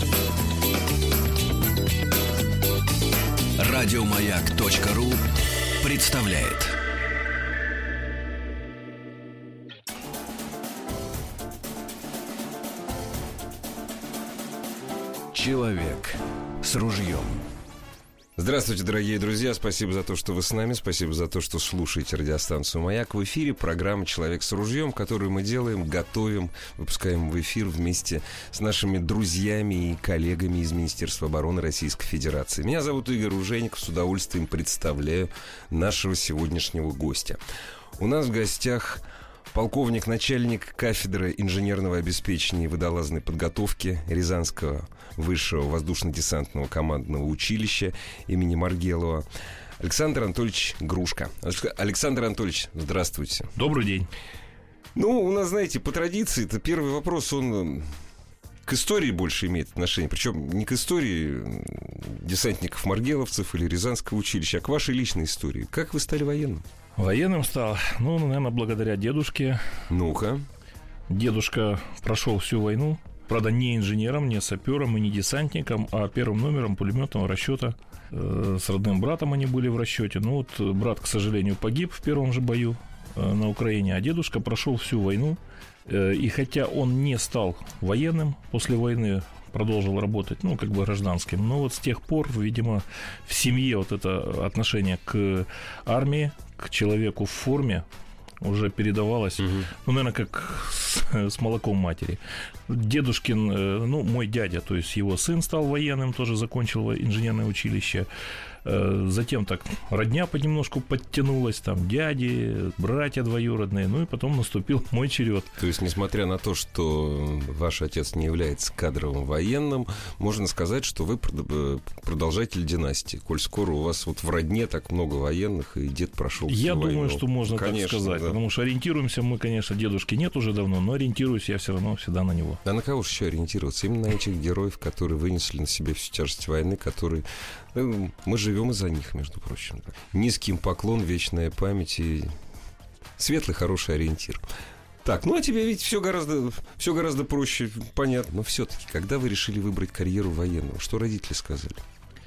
Радиомаяк.ру представляет. Человек с ружьем. Здравствуйте, дорогие друзья. Спасибо за то, что вы с нами. Спасибо за то, что слушаете радиостанцию «Маяк». В эфире программа «Человек с ружьем», которую мы делаем, готовим, выпускаем в эфир вместе с нашими друзьями и коллегами из Министерства обороны Российской Федерации. Меня зовут Игорь Ружейников. С удовольствием представляю нашего сегодняшнего гостя. У нас в гостях полковник, начальник кафедры инженерного обеспечения и водолазной подготовки Рязанского высшего воздушно-десантного командного училища имени Маргелова Александр Анатольевич Грушко. Александр Анатольевич, здравствуйте. Добрый день. Ну, у нас, знаете, по традиции, это первый вопрос, он к истории больше имеет отношение. Причем не к истории десантников-маргеловцев или Рязанского училища, а к вашей личной истории. Как вы стали военным? Военным стал, наверное, благодаря дедушке. Ну-ка. Дедушка прошел всю войну. Правда, не инженером, не сапером и не десантником, а первым номером пулеметного расчета. С родным братом они были в расчете. Брат, к сожалению, погиб в первом же бою на Украине, а дедушка прошел всю войну. И хотя он не стал военным после войны, продолжил работать, гражданским. Но с тех пор, видимо, в семье это отношение к армии, к человеку в форме уже передавалось, наверное, как с молоком матери. Дедушкин, мой дядя, то есть его сын стал военным, тоже закончил инженерное училище. Затем так родня понемножку подтянулась, там дяди, братья двоюродные, и потом наступил мой черед. То есть, несмотря на то, что ваш отец не является кадровым военным, можно сказать, что вы продолжатель династии, коль скоро у вас в родне так много военных, и дед прошел всю войну. Я думаю, что можно так сказать, да. Потому что ориентируемся мы, конечно, дедушки нет уже давно, но ориентируюсь я все равно всегда на него. А на кого же еще ориентироваться? Именно на этих героев, которые вынесли на себе всю тяжесть войны, которые... Мы живем из-за них, между прочим. Низкий им поклон, вечная память и светлый, хороший ориентир. Так, а тебе ведь все гораздо проще, понятно. Но все-таки, когда вы решили выбрать карьеру военного, что родители сказали?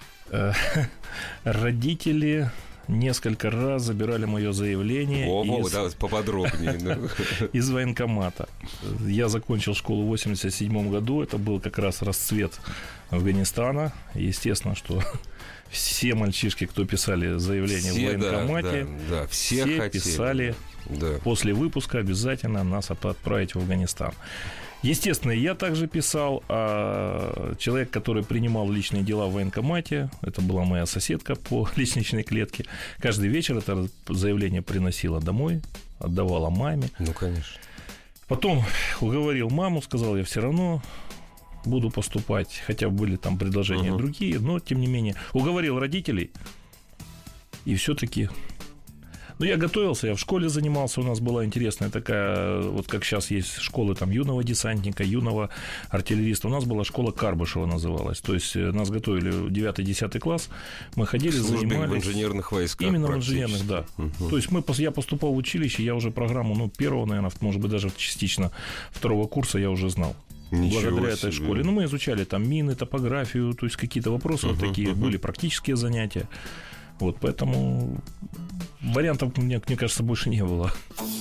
Родители несколько раз забирали мое заявление поподробнее. Из военкомата. Я закончил школу в 1987 году. Это был как раз расцвет Афганистана. Естественно, что все мальчишки, кто писали заявление в военкомате, все писали после выпуска обязательно нас отправить в Афганистан. Естественно, я также писал, а человек, который принимал личные дела в военкомате, это была моя соседка по лестничной клетке, каждый вечер это заявление приносила домой, отдавала маме. Ну, конечно. Потом уговорил маму, сказал, я все равно буду поступать, хотя были там предложения другие, но, тем не менее, уговорил родителей, и все-таки... я готовился, я в школе занимался, у нас была интересная такая, как сейчас есть школы юного десантника, юного артиллериста, у нас была школа Карбышева называлась, то есть нас готовили 9-10 класс, мы ходили, занимались... в инженерных войсках. Именно в инженерных, да. То есть я поступал в училище, я уже программу, первого, наверное, может быть, даже частично второго курса я уже знал. Благодаря этой школе. Мы изучали мины, топографию, то есть какие-то вопросы такие, были практические занятия. Поэтому вариантов, мне кажется, больше не было.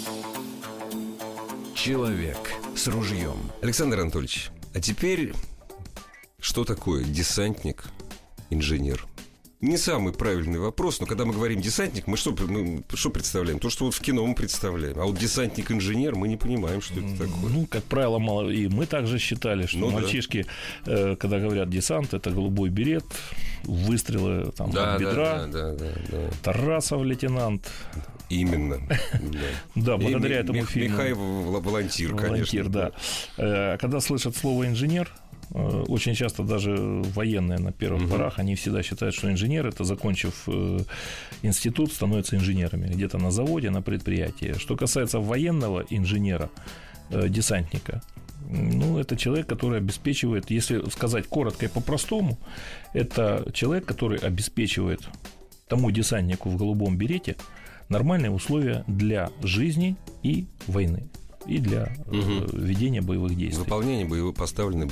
Человек с ружьем. Александр Анатольевич, а теперь что такое десантник, инженер? Не самый правильный вопрос, но когда мы говорим десантник, мы что представляем? То, что в кино мы представляем. А десантник-инженер, мы не понимаем, что это такое. Как правило, мало. И мы также считали, что мальчишки, когда говорят десант, это голубой берет, выстрелы от бедра, Тарасов лейтенант. Именно. Да, благодаря этому фильму. Михай волонтир, конечно. Волонтир, да. Когда слышат слово «инженер», очень часто даже военные на первых порах, они всегда считают, что инженер – это, закончив институт, становятся инженерами где-то на заводе, на предприятии. Что касается военного инженера, десантника, это человек, который обеспечивает, если сказать коротко и по-простому, это человек, который обеспечивает тому десантнику в голубом берете нормальные условия для жизни и войны. и для ведения боевых действий. Выполнение поставленных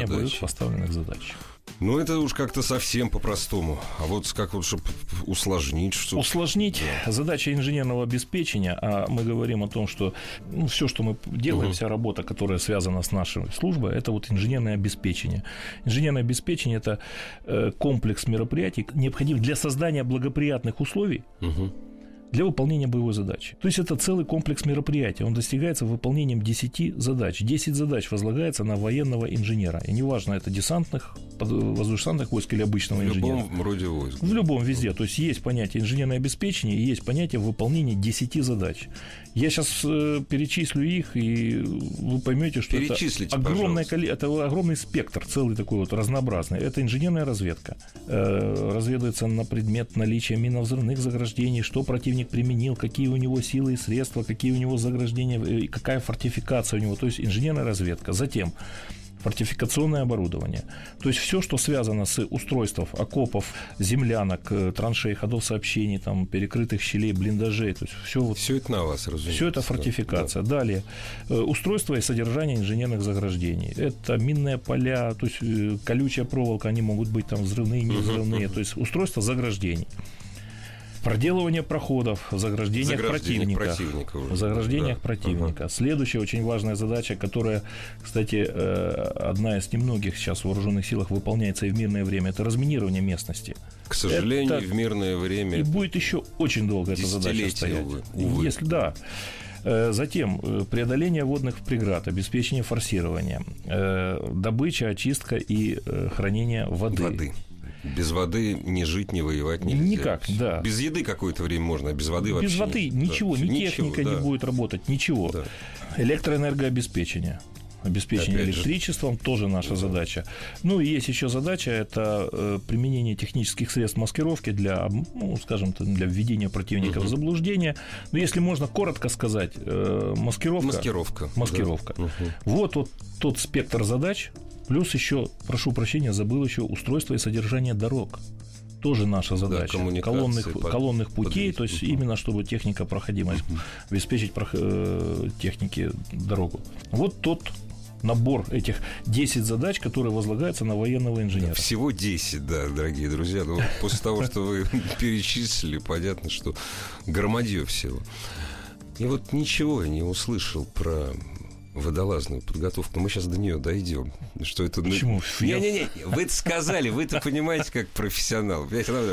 задач. Ну, это уж как-то совсем по-простому. А вот как вот, чтобы усложнить что-то? Усложнить задача инженерного обеспечения, а мы говорим о том, что все, что мы делаем, вся работа, которая связана с нашей службой, это вот инженерное обеспечение. Инженерное обеспечение – это комплекс мероприятий, необходимых для создания благоприятных условий для выполнения боевой задачи. То есть это целый комплекс мероприятий. Он достигается выполнением 10 задач. 10 задач возлагается на военного инженера. И неважно, это десантных, воздушно-десантных войск или обычного инженера. В любом роде войск. В любом, везде. То есть есть понятие инженерное обеспечение и есть понятие выполнения 10 задач. Я сейчас перечислю их, и вы поймете, что это огромный спектр, целый такой вот разнообразный. Это инженерная разведка. Разведывается на предмет наличия минно-взрывных заграждений, что противник применил, какие у него силы и средства, какие у него заграждения, какая фортификация у него. То есть инженерная разведка. Затем фортификационное оборудование. То есть все, что связано с устройством окопов, землянок, траншей, ходов сообщений, там, перекрытых щелей, блиндажей. То есть все это на вас, разумеется. Все это фортификация. Да. Далее. Устройство и содержание инженерных заграждений. Это минные поля, то есть колючая проволока, они могут быть там взрывные, невзрывные. То есть устройство заграждений. Проделывание проходов в заграждениях противника. В заграждениях противника. Следующая очень важная задача, которая, кстати, одна из немногих сейчас в вооруженных силах выполняется и в мирное время, это разминирование местности. К сожалению, в мирное время. И будет еще очень долго эта задача стоять. Увы. Если да. Затем преодоление водных преград, обеспечение форсирования, добыча, очистка и хранение воды. Без воды не жить, не воевать нельзя. Никак, да. Без еды какое-то время можно, а без воды вообще. Без воды ничего, ни техника не будет работать, ничего. Да. Электроэнергообеспечение. Обеспечение электричеством тоже наша задача. Ну и есть еще задача, это применение технических средств маскировки для, скажем, для введения противника в заблуждение. Но если можно коротко сказать, маскировка. Да. Вот тот спектр задач. Плюс еще, прошу прощения, забыл еще устройство и содержание дорог. Тоже наша задача. Колонных путей, то есть именно чтобы техника проходимость, обеспечить технике дорогу. Вот тот набор этих 10 задач, которые возлагаются на военного инженера. Всего 10, да, дорогие друзья. Но после того, что вы перечислили, понятно, что громадье всего. И вот ничего я не услышал про водолазную подготовку. Мы сейчас до нее дойдем. Что это... Почему? Не, вы это сказали, вы-то понимаете, как профессионал.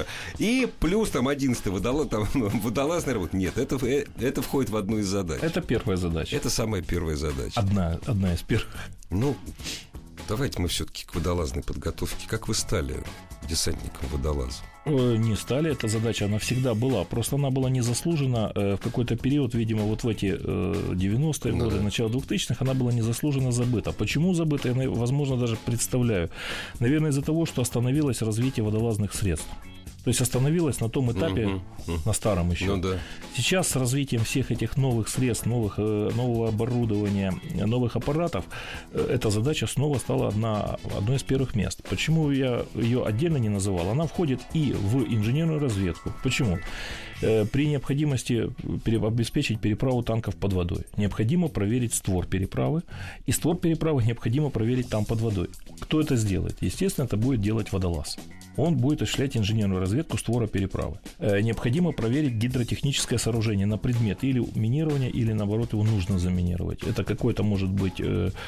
И плюс там 11-й водолазная работа. Нет, это входит в одну из задач. Это первая задача. Это самая первая задача. Одна из первых. Ну, давайте мы все-таки к водолазной подготовке. Как вы стали десантником-водолазом? Не стали, эта задача, она всегда была. Просто она была не заслужена в какой-то период, видимо, вот в эти 90-е годы, начало 2000-х, она была незаслуженно забыта. Почему забыта, я, возможно, даже представляю. Наверное, из-за того, что остановилось развитие водолазных средств. То есть остановилась на том этапе, на старом еще. Ну, да. Сейчас с развитием всех этих новых средств, нового оборудования, новых аппаратов, эта задача снова стала одной из первых мест. Почему я ее отдельно не называл? Она входит и в инженерную разведку. Почему? При необходимости обеспечить переправу танков под водой необходимо проверить створ переправы, и створ переправы необходимо проверить там под водой. Кто это сделает? Естественно, это будет делать водолаз. Он будет осуществлять инженерную разведку створа переправы. Необходимо проверить гидротехническое сооружение на предмет или минирования, или, наоборот, его нужно заминировать. Это какой-то, может быть,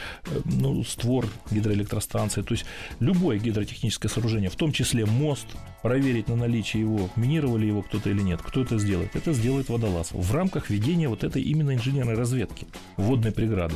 створ гидроэлектростанции. То есть любое гидротехническое сооружение, в том числе мост, проверить на наличие его, минировали его кто-то или нет. Кто это сделает? Это сделает водолаз в рамках ведения вот этой именно инженерной разведки водной преграды.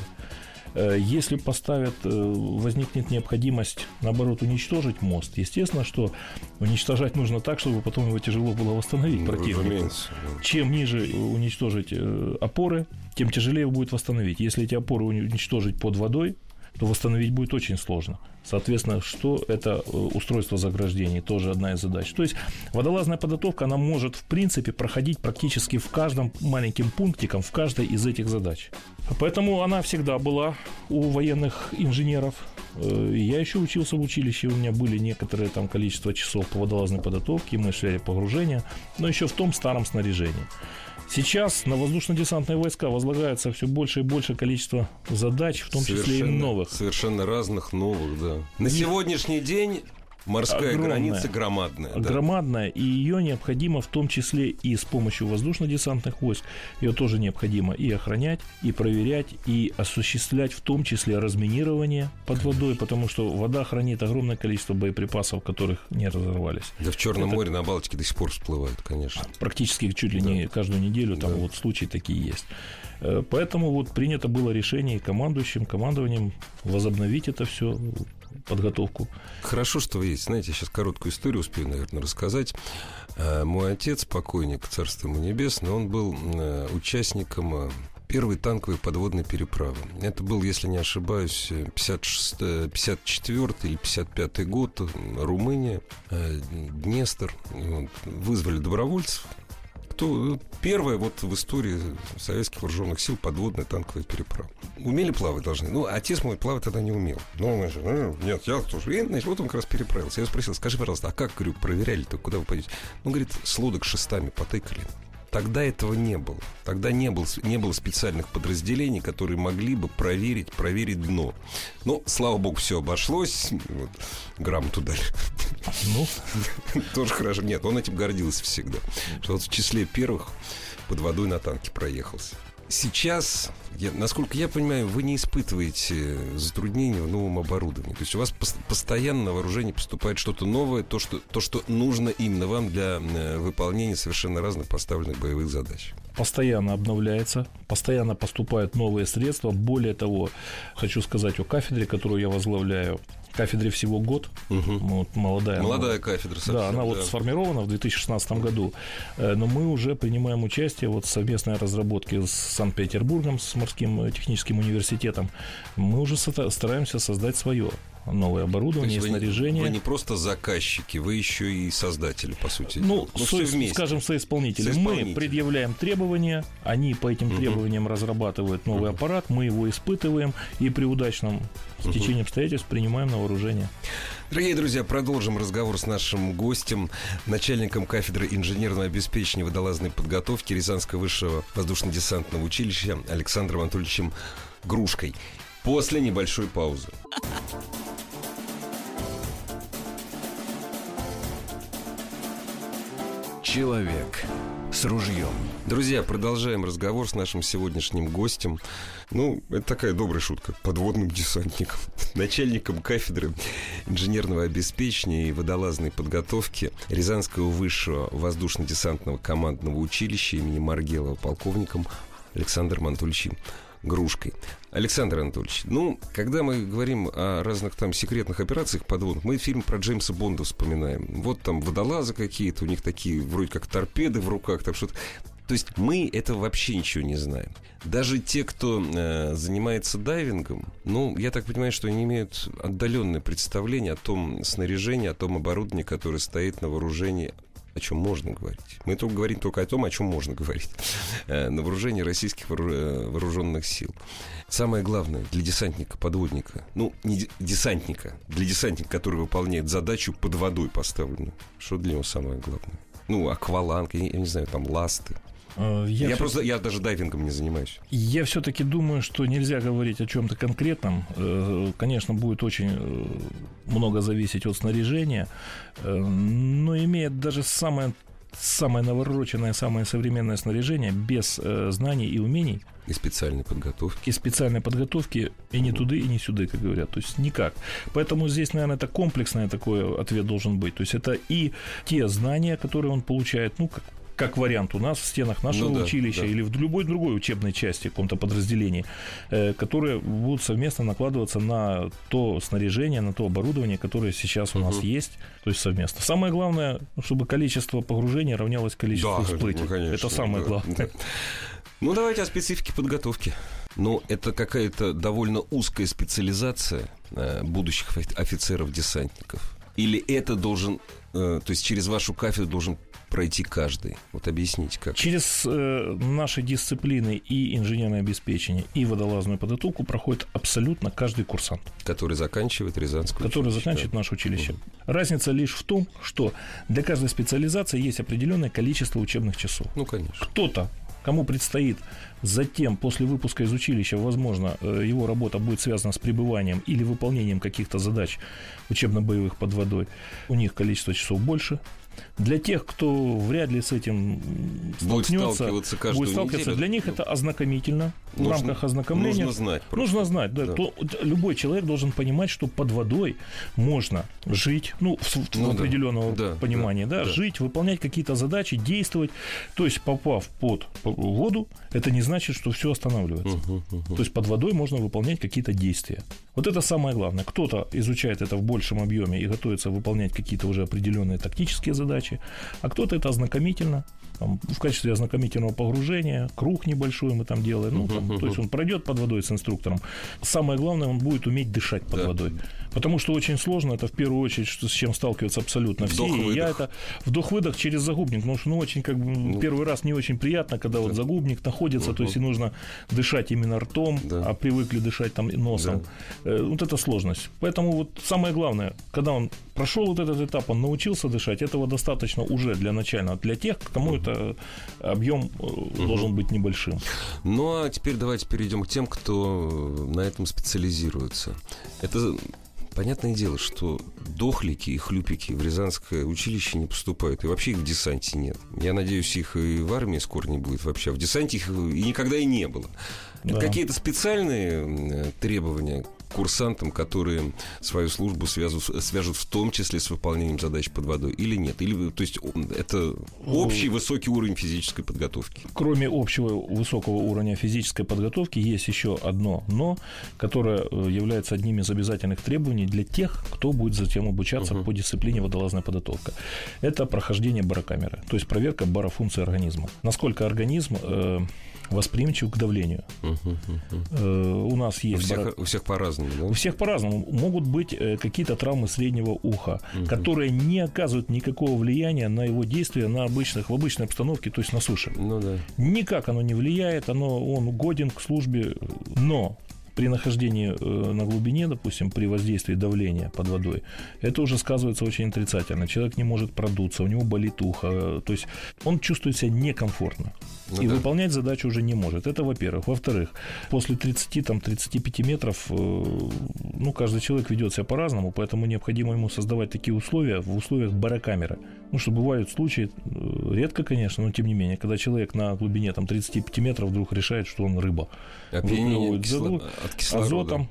Если возникнет необходимость, наоборот, уничтожить мост, естественно, что уничтожать нужно так, чтобы потом его тяжело было восстановить противнику. Чем ниже уничтожить опоры, тем тяжелее его будет восстановить. Если эти опоры уничтожить под водой, то восстановить будет очень сложно. Соответственно, что это устройство заграждений, тоже одна из задач. То есть водолазная подготовка, она может, в принципе, проходить практически в каждом маленьким пунктиком, в каждой из этих задач. Поэтому она всегда была у военных инженеров. Я еще учился в училище, у меня были некоторое там количество часов по водолазной подготовке, мы шли погружения, но еще в том старом снаряжении. Сейчас на воздушно-десантные войска возлагается все больше и больше количество задач, в том числе и новых. Совершенно разных новых, да. На сегодняшний день морская граница громадная. Да. Громадная, и ее необходимо в том числе и с помощью воздушно-десантных войск. Ее тоже необходимо и охранять, и проверять, и осуществлять в том числе разминирование под водой, потому что вода хранит огромное количество боеприпасов, которых не разорвались. Да в Черном море, на Балтике до сих пор всплывают, конечно. Практически чуть ли не каждую неделю там вот случаи такие есть. Поэтому вот принято было решение и командованием возобновить это все, подготовку. Хорошо, что вы есть. Знаете, я сейчас короткую историю успею, наверное, рассказать. Мой отец, покойник, царство ему небесное, он был участником первой танковой подводной переправы. Это был, если не ошибаюсь, 54-й или 55-й год, Румыния, Днестр. Вызвали добровольцев. Первая вот в истории советских вооруженных сил подводная танковая переправа. Умели плавать должны. Ну, отец мой плавать тогда не умел. Нет, я тоже. И, значит, вот он как раз переправился. Я спросил, скажи, пожалуйста, а как, говорю, проверяли-то, куда вы пойдете? Он говорит, с лодок шестами потыкали. Тогда этого не было. Тогда не было специальных подразделений, которые могли бы проверить дно. Но, слава богу, все обошлось. Вот, грамоту дали. Ну, тоже хорошо. Нет, он этим гордился всегда. Что вот в числе первых под водой на танке проехался. Сейчас, насколько я понимаю, вы не испытываете затруднений в новом оборудовании. То есть у вас постоянно на вооружение поступает что-то новое, то, что нужно именно вам для выполнения совершенно разных поставленных боевых задач. Постоянно обновляется, постоянно поступают новые средства. Более того, хочу сказать о кафедре, которую я возглавляю. Кафедре всего год. Вот, молодая кафедра. Совсем, да, она вот сформирована в 2016 году. Но мы уже принимаем участие вот в совместной разработке с Санкт-Петербургом, с морским техническим университетом. Мы уже стараемся создать свое новое оборудование и снаряжение. Вы не просто заказчики, вы еще и создатели, по сути. Скажем, соисполнители. Мы предъявляем требования, они по этим требованиям разрабатывают новый аппарат, мы его испытываем и при удачном стечении обстоятельств принимаем на вооружение. Дорогие друзья, продолжим разговор с нашим гостем, начальником кафедры инженерного обеспечения и водолазной подготовки Рязанского высшего воздушно-десантного училища Александром Анатольевичем Грушкой. После небольшой паузы. Человек с ружьем. Друзья, продолжаем разговор с нашим сегодняшним гостем. Это такая добрая шутка. Подводным десантником, начальником кафедры инженерного обеспечения и водолазной подготовки Рязанского высшего воздушно-десантного командного училища имени Маргелова, полковником Александром Анатольевичем Грушкой. Александр Анатольевич, когда мы говорим о разных там секретных операциях подводных, мы фильм про Джеймса Бонда вспоминаем. Вот там водолазы какие-то, у них такие вроде как торпеды в руках, там что-то. То есть мы этого вообще ничего не знаем. Даже те, кто занимается дайвингом, я так понимаю, что они имеют отдаленное представление о том снаряжении, о том оборудовании, которое стоит на вооружении, о чем можно говорить. Мы говорим только о том, о чем можно говорить. На вооружении российских вооруженных сил. Самое главное для десантника-подводника, не десантника, для десантника, который выполняет задачу под водой поставленную. Что для него самое главное? Акваланг, я не знаю, там ласты. Я даже дайвингом не занимаюсь. Я все-таки думаю, что нельзя говорить о чем-то конкретном. Конечно, будет очень много зависеть от снаряжения, но имеет даже самое навороченное, самое современное снаряжение без знаний и умений. И специальной подготовки. И ни туды, и ни сюда, как говорят. То есть никак. Поэтому здесь, наверное, это комплексный такой ответ должен быть. То есть это и те знания, которые он получает, как вариант у нас в стенах нашего училища или в любой другой учебной части, в каком-то подразделении, которые будут совместно накладываться на то снаряжение, на то оборудование, которое сейчас у нас есть, то есть совместно. Самое главное, чтобы количество погружений равнялось количеству всплытий. Это самое главное. Давайте о специфике подготовки. Это какая-то довольно узкая специализация будущих офицеров-десантников. Или это должен, то есть через вашу кафедру должен пройти каждый? Вот объясните, как. Через наши дисциплины и инженерное обеспечение, и водолазную подготовку проходит абсолютно каждый курсант. Который заканчивает Рязанское который училище. заканчивает наше училище. Разница лишь в том, что для каждой специализации есть определенное количество учебных часов. Ну, конечно. Кто-то, кому предстоит затем, после выпуска из училища, возможно, его работа будет связана с пребыванием или выполнением каких-то задач учебно-боевых под водой, у них количество часов больше. Для тех, кто вряд ли с этим столкнется, будет сталкиваться, для них это ознакомительно. В рамках ознакомления нужно знать, да. То, любой человек должен понимать, что под водой можно жить, в определенного понимания, жить, выполнять какие-то задачи, действовать. То есть, попав под воду, это не значит, что все останавливается. То есть, под водой можно выполнять какие-то действия. Вот это самое главное. Кто-то изучает это в большем объеме и готовится выполнять какие-то уже определенные тактические задачи, а кто-то это ознакомительно. В качестве ознакомительного погружения, круг небольшой мы там делаем. То есть он пройдет под водой с инструктором. Самое главное, он будет уметь дышать под водой. Потому что очень сложно, это в первую очередь, с чем сталкиваются абсолютно все. И я это вдох-выдох через загубник. Потому что очень первый раз не очень приятно, когда вот загубник находится, то есть и нужно дышать именно ртом, а привыкли дышать там носом. Вот это сложность. Поэтому вот самое главное, когда он прошел вот этот этап, он научился дышать, этого достаточно уже для начального. Для тех, кому это объем должен быть небольшим. Ну, а теперь давайте перейдем к тем, кто на этом специализируется. Это понятное дело, что дохлики и хлюпики в Рязанское училище не поступают. И вообще их в десанте нет. Я надеюсь, их и в армии скоро не будет вообще. В десанте их и никогда и не было. Это какие-то специальные требования к курсантам, которые свою службу свяжут в том числе с выполнением задач под водой, или нет? Или, то есть это общий высокий уровень физической подготовки? Кроме общего высокого уровня физической подготовки, есть еще одно «но», которое является одним из обязательных требований для тех, кто будет затем обучаться по дисциплине водолазная подготовка. Это прохождение барокамеры, то есть проверка барофункции организма. Насколько организм восприимчив к давлению. У нас есть... У всех по-разному, да? У всех по-разному. Могут быть какие-то травмы среднего уха, которые не оказывают никакого влияния на его действия в обычной обстановке, то есть на суше. Никак оно не влияет, он годен к службе, но при нахождении на глубине, допустим, при воздействии давления под водой, это уже сказывается очень отрицательно. Человек не может продуться, у него болит ухо, то есть он чувствует себя некомфортно. Выполнять задачу уже не может. Это, во-первых. Во-вторых, после 30-35 метров, каждый человек ведет себя по-разному, поэтому необходимо ему создавать такие условия в условиях барокамеры. Что бывают случаи, редко, конечно, но тем не менее, когда человек на глубине 35 метров вдруг решает, что он рыба. Опьянение от кислорода.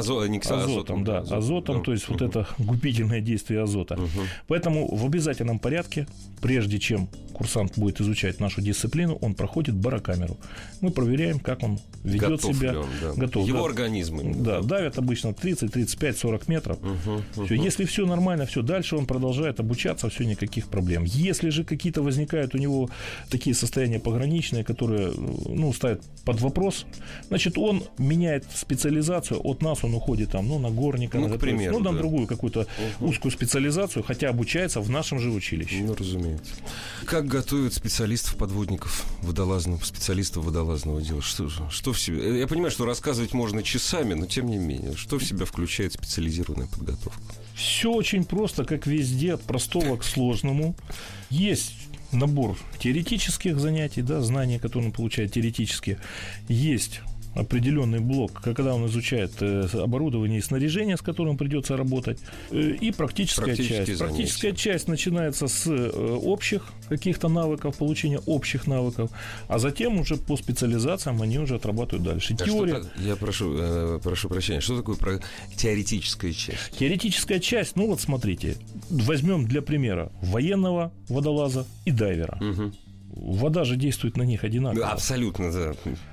Азотом, то есть вот это губительное действие азота. Поэтому в обязательном порядке, прежде чем курсант будет изучать нашу дисциплину, он проходит барокамеру. Мы проверяем, как он ведет себя. Готов. Его организм. Давят обычно 30, 35, 40 метров. Все. Если все нормально, все, дальше он продолжает обучаться, все, никаких проблем. Если же какие-то возникают у него такие состояния пограничные, которые ставят под вопрос, значит, он меняет специализацию. От нас он уходит на горника, к примеру, на другую какую-то узкую специализацию, хотя обучается в нашем же училище. Разумеется. Как готовят специалистов-подводников специалистов водолазного дела? Что в себе? Я понимаю, что рассказывать можно часами, но тем не менее, что в себя включает специализированная подготовка? Все очень просто, как везде, от простого к сложному. Есть набор теоретических занятий, знания, которые он получает теоретически. Есть определенный блок, когда он изучает оборудование и снаряжение, с которым придется работать, и практическая часть. Практическая часть начинается с общих каких-то навыков, получения общих навыков, а затем уже по специализациям они уже отрабатывают дальше. Теория. Я прошу прощения, что такое теоретическая часть? Теоретическая часть, смотрите, возьмем для примера военного водолаза и дайвера. Вода же действует на них одинаково. Абсолютно, да.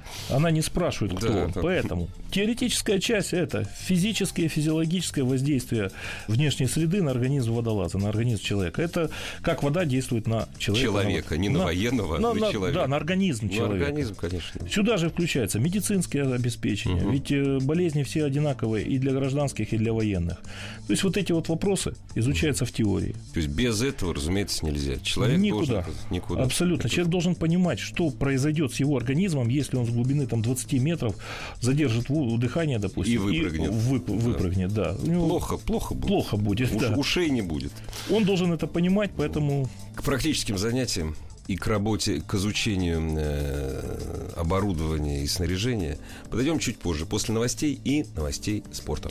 Она не спрашивает, кто он. Поэтому теоретическая часть – это физическое, физиологическое воздействие внешней среды на организм водолаза, на организм человека. Это как вода действует на человека. Человека, не на военного, а на человека. Да, на организм человека. На организм, конечно. Сюда же включается медицинское обеспечение. Ведь болезни все одинаковые и для гражданских, и для военных. То есть вот эти вот вопросы изучаются в теории. То есть без этого, разумеется, нельзя. Человек никуда. Абсолютно. Человек должен понимать, что произойдет с его организмом, если он с глубины 20 метров задержит дыхание, допустим, и выпрыгнет. Выпрыгнет, да. Плохо будет. Плохо будет, да. Ушей не будет. Он должен это понимать, поэтому... К практическим занятиям и к работе, к изучению оборудования и снаряжения подойдем чуть позже, после новостей и новостей спорта.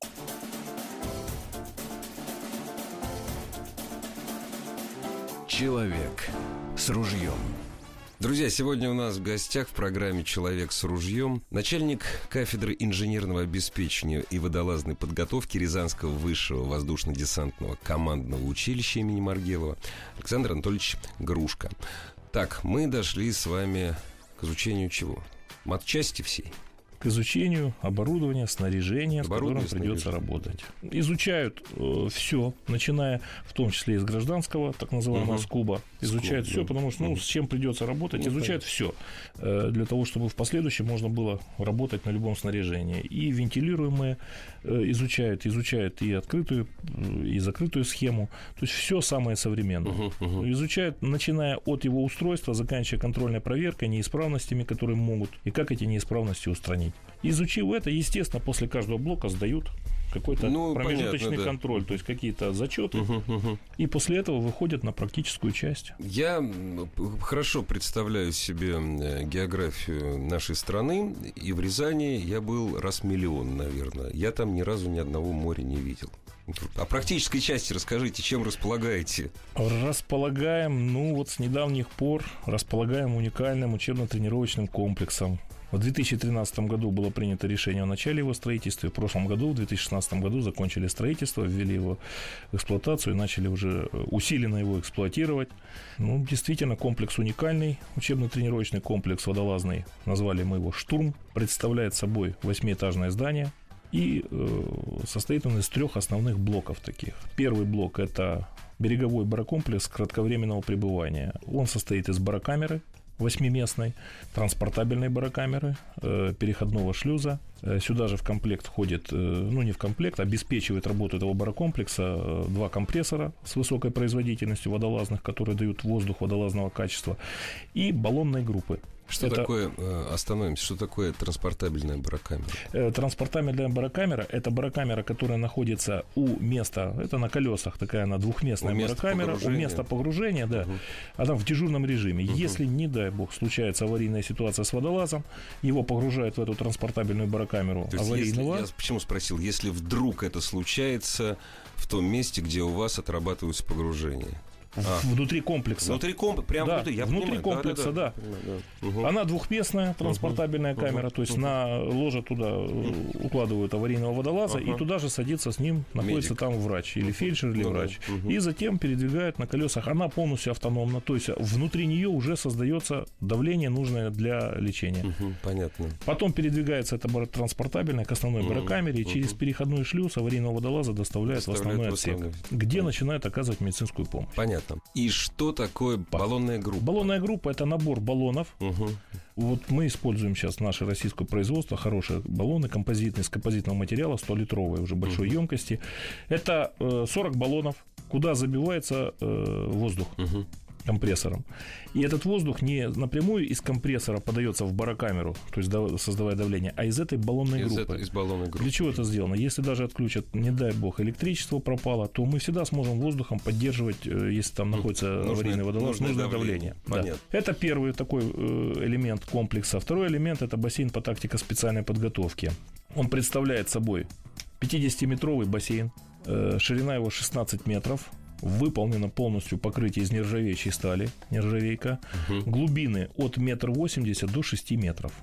Человек с ружьем. Друзья, сегодня у нас в гостях в программе «Человек с ружьем» начальник кафедры инженерного обеспечения и водолазной подготовки Рязанского высшего воздушно-десантного командного училища имени Маргелова Александр Анатольевич Грушко. Так, мы дошли с вами к изучению чего? Матчасти всей. К изучению оборудования, снаряжения, с которым придется работать. Изучают все, начиная в том числе из гражданского, так называемого скуба. Изучают все, потому что с чем придется работать, изучают все. Для того, чтобы в последующем можно было работать на любом снаряжении. И вентилируемые изучают и открытую, и закрытую схему. То есть все самое современное. Изучают, начиная от его устройства, заканчивая контрольной проверкой, неисправностями, которые могут, и как эти неисправности устранить. Изучив это, естественно, после каждого блока сдают какой-то промежуточный контроль, то есть какие-то зачеты, и после этого выходят на практическую часть. Я хорошо представляю себе географию нашей страны, и в Рязани я был раз миллион, наверное. Я там ни разу ни одного моря не видел. О практической части расскажите, чем располагаете? Располагаем, с недавних пор располагаем уникальным учебно-тренировочным комплексом. В 2013 году было принято решение о начале его строительства. В прошлом году, в 2016 году, закончили строительство, ввели его в эксплуатацию и начали уже усиленно его эксплуатировать. Действительно, комплекс уникальный, учебно-тренировочный комплекс водолазный. Назвали мы его «Штурм». Представляет собой 8-этажное здание. И состоит он из 3 основных блоков таких. Первый блок – это береговой барокомплекс кратковременного пребывания. Он состоит из барокамеры 8-местной, транспортабельной барокамеры, переходного шлюза. Сюда же в комплект входит, не в комплект, обеспечивает работу этого барокомплекса 2 компрессора с высокой производительностью водолазных, которые дают воздух водолазного качества, и баллонные группы. Что такое транспортабельная барокамера? Транспортабельная барокамера – это барокамера, которая находится у места, это на колесах, такая она двухместная барокамера, у места погружения, да, она в дежурном режиме. Если, не дай бог, случается аварийная ситуация с водолазом, его погружают в эту транспортабельную барокамеру аварийного. Я почему спросил, если вдруг это случается в том месте, где у вас отрабатываются погружения? Внутри комплекса. Внутри комплекса, да. Она двухместная транспортабельная камера, то есть на ложе туда укладывают аварийного водолаза, и туда же садится с ним, находится там врач, или фельдшер, или врач. И затем передвигают на колесах. Она полностью автономна, то есть внутри нее уже создается давление, нужное для лечения. Понятно. Потом передвигается эта транспортабельная к основной барокамере, и через переходной шлюз аварийного водолаза доставляют в основной отсек, где начинают оказывать медицинскую помощь. Понятно. И что такое баллонная группа? Баллонная группа – это набор баллонов. Вот мы используем сейчас наше российское производство, хорошие баллоны композитные, с композитного материала, 100-литровые уже большой емкости. Это 40 баллонов, куда забивается воздух компрессором. И этот воздух не напрямую из компрессора подается в барокамеру, то есть создавая давление, а из этой баллонной группы. Из баллонной группы. Для чего это сделано? Если даже отключат, не дай бог, электричество пропало, то мы всегда сможем воздухом поддерживать, если там находится аварийный водолаз, нужное давление. Понятно. Да. Это первый такой элемент комплекса. Второй элемент – это бассейн по тактико-специальной подготовке. Он представляет собой 50-метровый бассейн, ширина его 16 метров, выполнено полностью покрытие из нержавеющей стали, нержавейка, глубины от 1,80 м до 6 метров.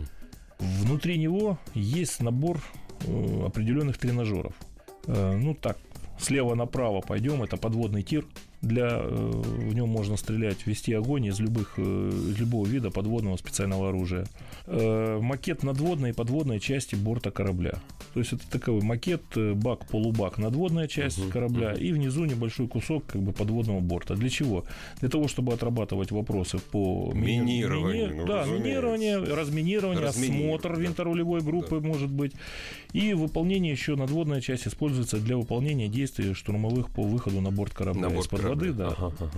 Внутри него есть набор определенных тренажеров. Слева направо пойдем, это подводный тир, в нем можно стрелять, вести огонь из любого вида подводного специального оружия. Макет надводной и подводной части борта корабля. То есть это такой макет, бак, полубак, надводная часть корабля, и внизу небольшой кусок подводного борта. Для чего? Для того, чтобы отрабатывать вопросы по минирование, разминирование, осмотр винторулевой группы, может быть. И выполнение еще надводная часть используется для выполнения действий штурмовых по выходу на борт корабля из-под воды. Да.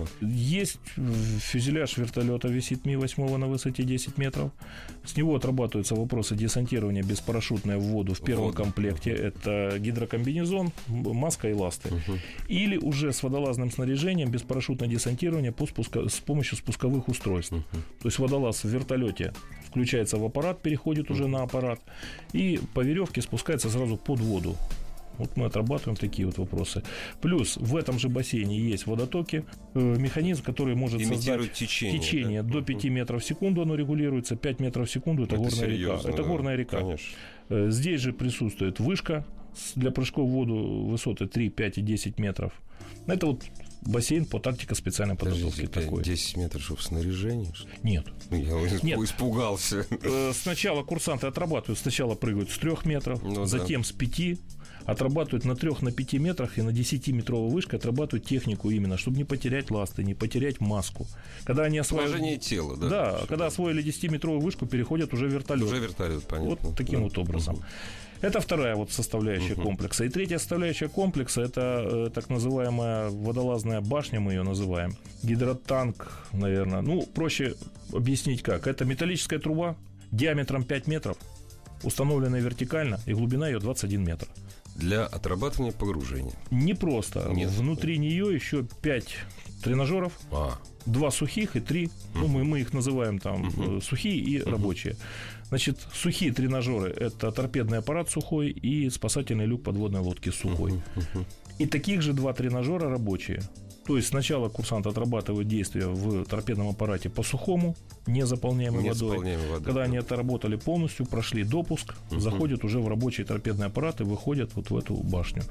Есть фюзеляж вертолета, висит Ми-8 на высоте 10 метров. С него отрабатываются вопросы десантирования беспарашютное в воду в первом комплекте. Это гидрокомбинезон, маска и ласты. Или уже с водолазным снаряжением беспарашютное десантирование с помощью спусковых устройств. То есть водолаз в вертолете включается в аппарат, переходит уже на аппарат и по веревке спускается сразу под воду. Вот мы отрабатываем такие вот вопросы. Плюс в этом же бассейне есть водотоки, механизм, который может создать течение до 5 метров в секунду, оно регулируется, 5 метров в секунду, это горная река. Это горная река. Конечно. Здесь же присутствует вышка для прыжков в воду высоты 3, 5 и 10 метров. Это вот бассейн по тактико-специальной подготовке. 10 метров, чтобы снаряжение? Нет. Я испугался. Сначала курсанты отрабатывают, сначала прыгают с 3 метров, затем с 5, отрабатывают на 3-5 метрах и на 10-метровой вышке отрабатывают технику именно, чтобы не потерять ласты, не потерять маску. Когда они положение тела, да. Да, когда освоили 10-метровую вышку, переходят уже в вертолет. Уже вертолет, понятно. Вот таким вот образом. Это вторая вот составляющая комплекса. И третья составляющая комплекса – это так называемая водолазная башня, мы ее называем. Гидротанк, наверное. Ну, проще объяснить как. Это металлическая труба диаметром 5 метров, установленная вертикально, и глубина ее 21 метр. Для отрабатывания погружения. Не просто. Нет. Внутри нее еще 5 тренажеров. 2 сухих и 3, мы их называем там сухие и рабочие. Значит, сухие тренажеры – это торпедный аппарат сухой и спасательный люк подводной лодки сухой. И таких же 2 тренажера рабочие. То есть сначала курсант отрабатывает действия в торпедном аппарате по сухому, не заполняемой водой. Когда они отработали полностью, прошли допуск, заходят уже в рабочий торпедный аппарат и выходят вот в эту башню.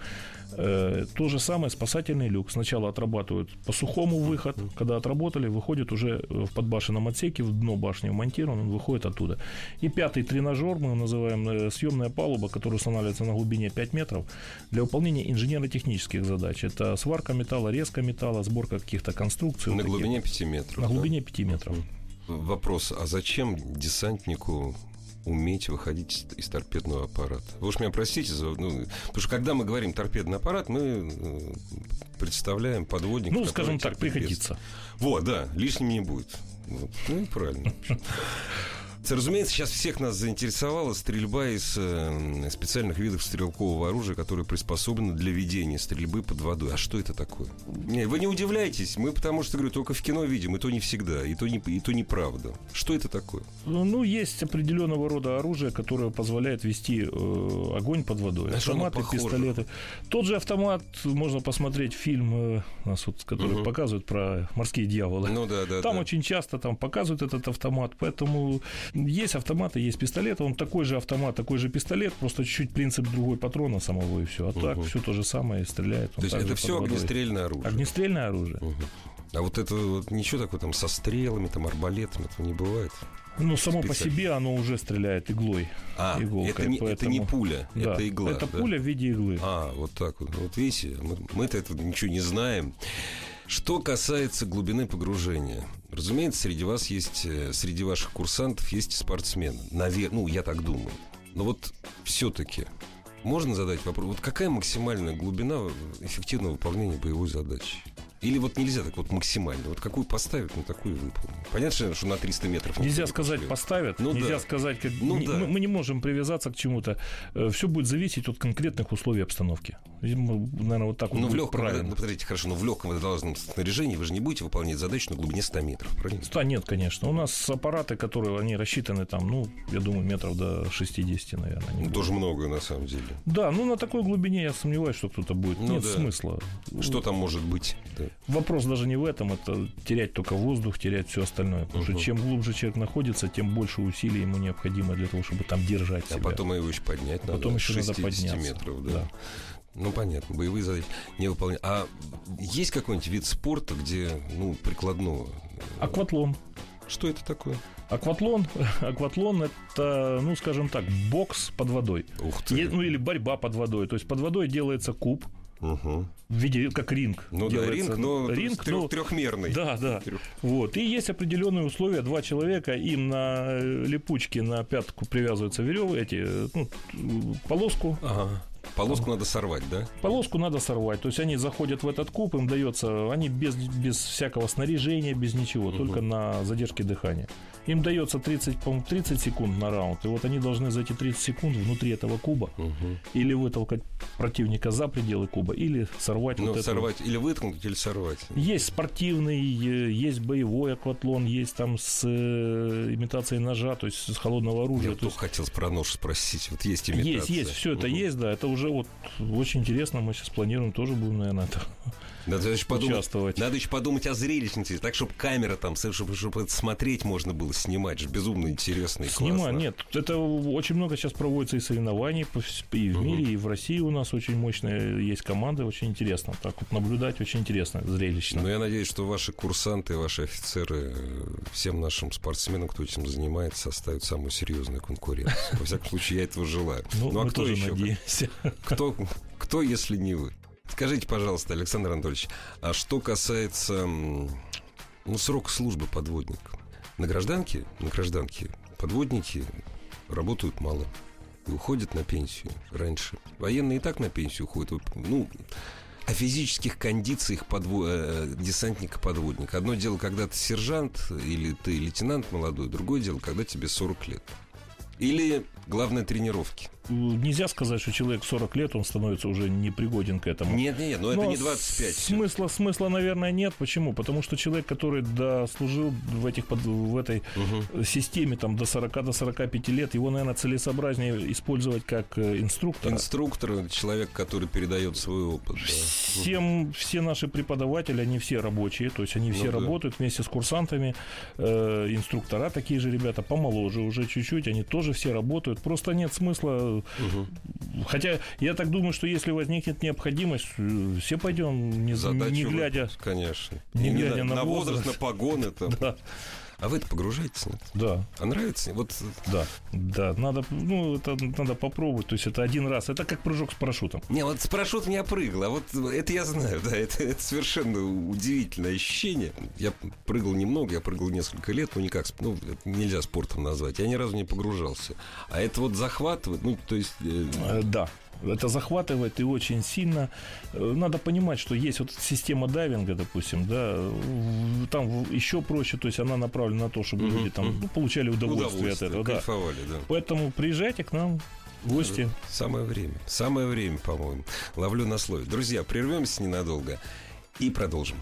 То же самое спасательный люк. Сначала отрабатывают по сухому выход. Когда отработали, выходят уже в подбашенном отсеке, в дно башни вмонтирован, он выходит оттуда. И 5-й тренажер, мы его называем съемная палуба, которая устанавливается на глубине 5 метров для выполнения инженерно-технических задач. Это сварка металла, резка металла, сборка каких-то конструкций. На глубине 5 метров. На глубине 5 метров. Вопрос, а зачем десантнику уметь выходить из торпедного аппарата? Вы уж меня простите, потому что когда мы говорим торпедный аппарат, мы представляем подводника. Скажем так, пригодится. Вот, да, лишним не будет. Ну, правильно. Разумеется, сейчас всех нас заинтересовала стрельба из специальных видов стрелкового оружия, которые приспособлены для ведения стрельбы под водой. А что это такое? Вы не удивляйтесь, мы потому что, говорю, только в кино видим, и то не всегда, и то неправда. Что это такое? Есть определенного рода оружие, которое позволяет вести огонь под водой. Автоматы, пистолеты. Тот же автомат, можно посмотреть фильм, который показывают про морские дьяволы. Там очень часто показывают этот автомат, поэтому... Есть автоматы, есть пистолеты. Он такой же автомат, такой же пистолет, просто чуть-чуть принцип другой патрона самого и все. А так все то же самое стреляет. То есть это все огнестрельное оружие? Огнестрельное оружие. А вот это ничего такого со стрелами, арбалетами, этого не бывает? Само по себе оно уже стреляет иглой. Иголкой, это не пуля, да, это игла. Это пуля в виде иглы. Вот так вот. Вот видите, мы-то этого ничего не знаем. Что касается глубины погружения, разумеется, среди ваших курсантов есть спортсмены. Наверное, я так думаю. Но вот все-таки можно задать вопрос, вот какая максимальная глубина эффективного выполнения боевой задачи? Или нельзя так максимально? Какую поставят, такую и выполнят. Понятно, что на 300 метров... Нельзя сказать поставят, нельзя сказать... Мы не можем привязаться к чему-то. Все будет зависеть от конкретных условий обстановки. Наверное, вот так вот будет правильно. Подождите, хорошо, но в легком водолазном снаряжении вы же не будете выполнять задачу на глубине 100 метров, правильно? Нет, конечно. У нас аппараты, которые они рассчитаны я думаю, метров до 60, наверное. Тоже много, на самом деле. Да, на такой глубине я сомневаюсь, что кто-то будет. Нет смысла. Что там может быть? Вопрос даже не в этом, это терять только воздух, терять все остальное. Потому что чем глубже человек находится, тем больше усилий ему необходимо для того, чтобы там держать себя. А потом его еще поднять надо. Потом еще надо 60 подняться. Метров, да. Ну, понятно, боевые задачи не выполняют. А есть какой-нибудь вид спорта, где, прикладного? Акватлон. Что это такое? Акватлон это, скажем так, бокс под водой. Ух ты. Или борьба под водой. То есть под водой делается куб. Угу. В виде, как ринг. Ну да, ринг, трехмерный. Да. Вот. И есть определенные условия. 2 человека, им на липучке, на пятку привязываются полоску. Ага. Полоску надо сорвать, да? Полоску надо сорвать. То есть они заходят в этот куб, им дается, они без всякого снаряжения, без ничего, только на задержке дыхания. Им дается 30 секунд на раунд. И вот они должны за эти 30 секунд внутри этого куба или вытолкать противника за пределы куба, или сорвать сорвать, или выткнуть, или сорвать. Есть спортивный, есть боевой акватлон, есть там с имитацией ножа, то есть с холодного оружия. Я только хотел про нож спросить. Вот есть имитация. Есть, все это есть, да. Это уже очень интересно. Мы сейчас планируем, тоже будем, наверное, это участвовать. Надо еще подумать о зрелищности, так, чтобы камера там, чтобы смотреть можно было, снимать. Это же безумно интересно и классно. Нет, это очень много сейчас проводится и соревнований и в мире, и в России у нас очень мощные есть команды, очень интересно. Так вот наблюдать очень интересно, зрелищно. Но я надеюсь, что ваши курсанты, ваши офицеры всем нашим спортсменам, кто этим занимается, составят самую серьезную конкуренцию. Во всяком случае, я этого желаю. Ну, а кто еще? Надеемся. Кто, если не вы? Скажите, пожалуйста, Александр Анатольевич, а что касается срока службы подводника? На гражданке подводники работают мало и уходят на пенсию раньше. Военные и так на пенсию уходят. О физических кондициях десантника-подводника. Одно дело, когда ты сержант или ты лейтенант молодой, другое дело, когда тебе 40 лет. Или, главное, тренировки. Нельзя сказать, что человек 40 лет, он становится уже непригоден к этому. Нет, но это не 25. Смысла, наверное, нет. Почему? Потому что человек, который служил в этой системе до 40-45 лет, его, наверное, целесообразнее использовать как инструктора. Инструктор, человек, который передает свой опыт. Да. Все наши преподаватели, они все рабочие, то есть они все работают вместе с курсантами. Инструктора такие же ребята, помоложе уже чуть-чуть, они тоже все работают. Просто нет смысла. Хотя я так думаю, что если возникнет необходимость, все пойдем, не глядя, конечно, не глядя на возраст, на погоны там. Да. А вы-то погружаетесь? Да. А нравится? Да. Надо попробовать. То есть это один раз. Это как прыжок с парашютом. С парашютом я прыгал, а вот это я знаю, да. Это совершенно удивительное ощущение. Я прыгал немного, я прыгал несколько лет, это нельзя спортом назвать. Я ни разу не погружался. А это захватывает, Да. Это захватывает и очень сильно. Надо понимать, что есть система дайвинга, допустим, да, там еще проще, то есть она направлена на то, чтобы люди получали удовольствие от этого. Кайфовали, да. Поэтому приезжайте к нам в гости. Самое время, по-моему. Ловлю на слове. Друзья, прервемся ненадолго и продолжим.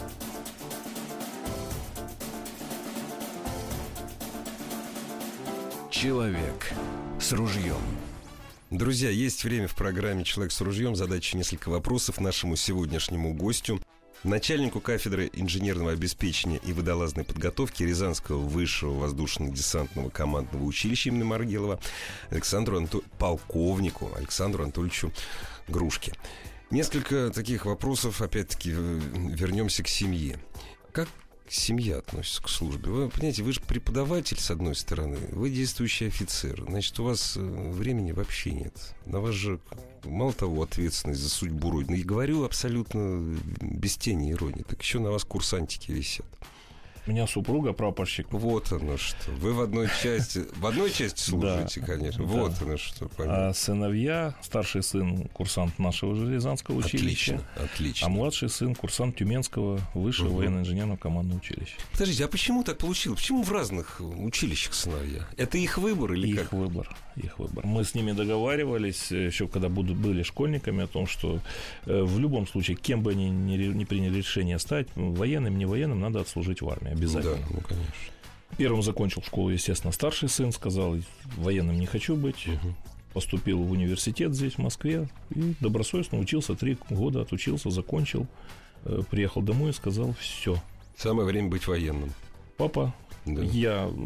Человек с ружьем. Друзья, есть время в программе «Человек с ружьем» задать несколько вопросов нашему сегодняшнему гостю, начальнику кафедры инженерного обеспечения и водолазной подготовки Рязанского высшего воздушно-десантного командного училища имени Маргелова полковнику Александру Анатольевичу Грушке. Несколько таких вопросов, опять-таки, вернемся к семье. Как семья относится к службе? Вы понимаете, вы же преподаватель, с одной стороны, вы действующий офицер. Значит, у вас времени вообще нет. На вас же, мало того, ответственность за судьбу Родины. И говорю абсолютно без тени иронии. Так еще на вас курсантики висят. У меня супруга прапорщик. Вот оно что. Вы в одной части служите, конечно. Вот оно что. А сыновья, старший сын курсант нашего же Рязанского училища. Отлично. А младший сын курсант Тюменского высшего военно-инженерного командного училища. Подождите, а почему так получилось? Почему в разных училищах сыновья? Это их выбор или как? Их выбор. Мы с ними договаривались, еще когда были школьниками, о том, что в любом случае, кем бы они ни приняли решение стать, военным, не военным, надо отслужить в армии. Обязательно. Да, конечно. Первым закончил школу, естественно, старший сын. Сказал, военным не хочу быть. Поступил в университет здесь, в Москве. И добросовестно учился, 3 года отучился, закончил. Приехал домой и сказал, все. Самое время быть военным. Папа,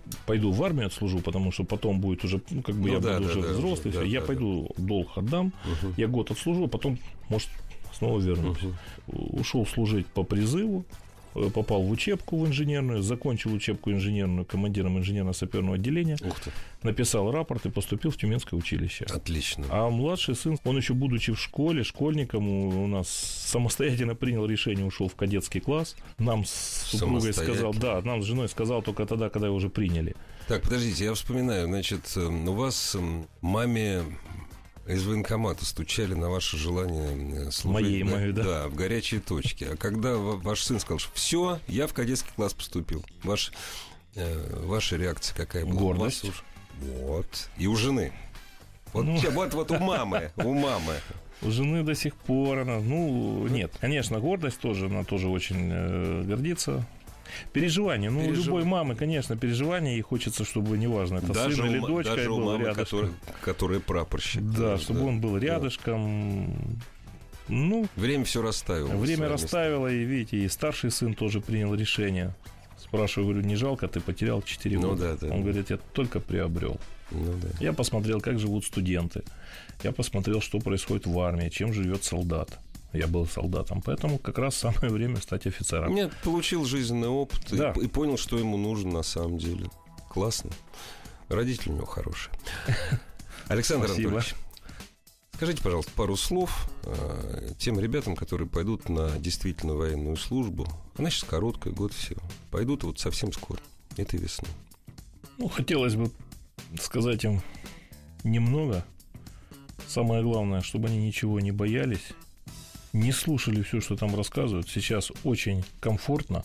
пойду в армию отслужу, потому что потом будет уже, я буду уже взрослый, я пойду долг отдам, я год отслужу, а потом, может, снова вернусь. Ушел служить по призыву, попал в учебку в инженерную, закончил учебку инженерную командиром инженерно-саперного отделения, написал рапорт и поступил в Тюменское училище. Отлично. А младший сын, он еще будучи в школе, школьником, у нас самостоятельно принял решение, ушел в кадетский класс. Нам с супругой сказал, нам с женой сказал только тогда, когда его уже приняли. Так, подождите, я вспоминаю, значит, у вас маме из военкомата стучали на ваше желание служить. Моей, да? Да, в горячие точки. А когда ваш сын сказал, что все, я в кадетский класс поступил, ваша реакция какая была? Гордость. Вот. И у жены. Вот у мамы. У жены до сих пор она... нет, конечно, гордость тоже, она тоже очень гордится. Переживания. У любой мамы, конечно, переживания, и хочется, чтобы, неважно, это даже сын или дочка, даже был у мамы, рядышком. который прапорщик. Да, чтобы он был рядышком. Время все расставило. Время расставило, и, видите, и старший сын тоже принял решение. Спрашиваю, говорю, не жалко, ты потерял 4 года? Он говорит, я только приобрел. Я посмотрел, как живут студенты. Я посмотрел, что происходит в армии, чем живет солдат. Я был солдатом, поэтому как раз самое время стать офицером. Нет, получил жизненный опыт и понял, что ему нужно на самом деле. Классно. Родители у него хорошие. Александр Анатольевич, скажите, пожалуйста, пару слов тем ребятам, которые пойдут на действительно военную службу. Она сейчас короткая, год всего. Пойдут вот совсем скоро, этой весной. Хотелось бы сказать им немного. Самое главное, чтобы они ничего не боялись, не слушали все, что там рассказывают. Сейчас очень комфортно.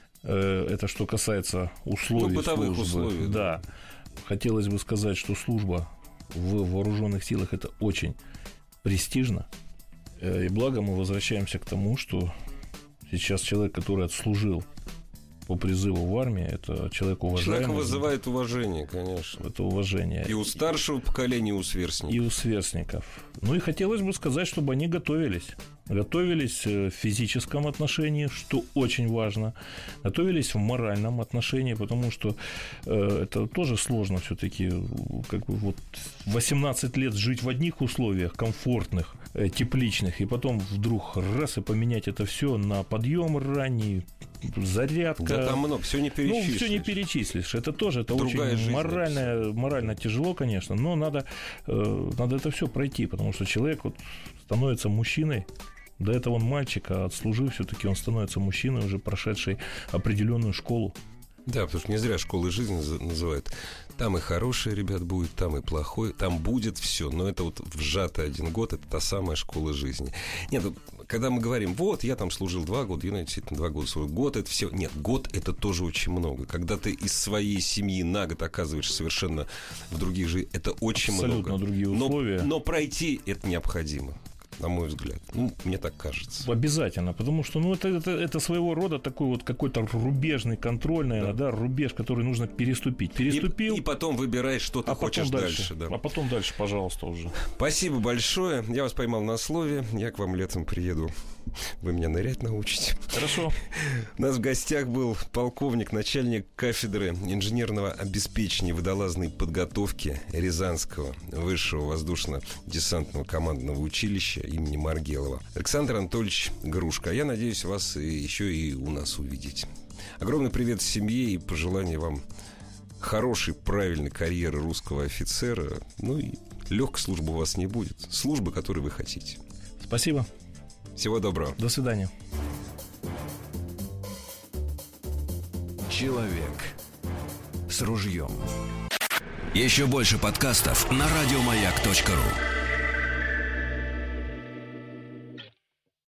Это что касается условий бытовых службы. Условий. Да. Хотелось бы сказать, что служба в вооруженных силах — это очень престижно. И благо мы возвращаемся к тому, что сейчас человек, который отслужил по призыву в армии, это человек уважаемый. Человек вызывает уважение, конечно. Это уважение. И у старшего поколения, и у сверстников. И у сверстников. И хотелось бы сказать, чтобы они готовились. Готовились в физическом отношении, что очень важно. Готовились в моральном отношении, потому что это тоже сложно все-таки. 18 лет жить в одних условиях, комфортных, тепличных, и потом вдруг раз и поменять это все на подъем ранний, зарядка. Да, там много, все не перечислишь. Все не перечислишь. Это тоже очень морально тяжело, конечно, но надо это все пройти, потому что человек становится мужчиной. До этого он мальчик, а отслужив, все-таки он становится мужчиной, уже прошедший определенную школу. Да, потому что не зря школы жизни называют. Там и хороший ребят будет, там и плохой, там будет все. Но это в сжатый 1 год, это та самая школа жизни. Нет, когда мы говорим, я там служил 2 года, я действительно 2 года служил. Год — это все. Нет, год — это тоже очень много. Когда ты из своей семьи на год оказываешься совершенно в других же, это очень абсолютно много. другие условия. Но пройти это необходимо. На мой взгляд. Мне так кажется. Обязательно, потому что это своего рода такой какой-то рубежный контроль, наверное, да, рубеж, который нужно переступить. Переступил. И потом выбираешь, что ты хочешь дальше. Да. А потом дальше, пожалуйста, уже. Спасибо большое. Я вас поймал на слове. Я к вам летом приеду. Вы меня нырять научите. Хорошо. У нас в гостях был полковник, начальник кафедры инженерного обеспечения и водолазной подготовки Рязанского высшего воздушно-десантного командного училища имени Маргелова Александр Анатольевич Грушко. Я надеюсь вас еще и у нас увидеть. Огромный привет семье и пожелания вам хорошей, правильной карьеры русского офицера. И легкой службы у вас не будет. Службы, которой вы хотите. Спасибо. Всего доброго. До свидания. Человек с ружьем. Еще больше подкастов на радиомаяк.ру.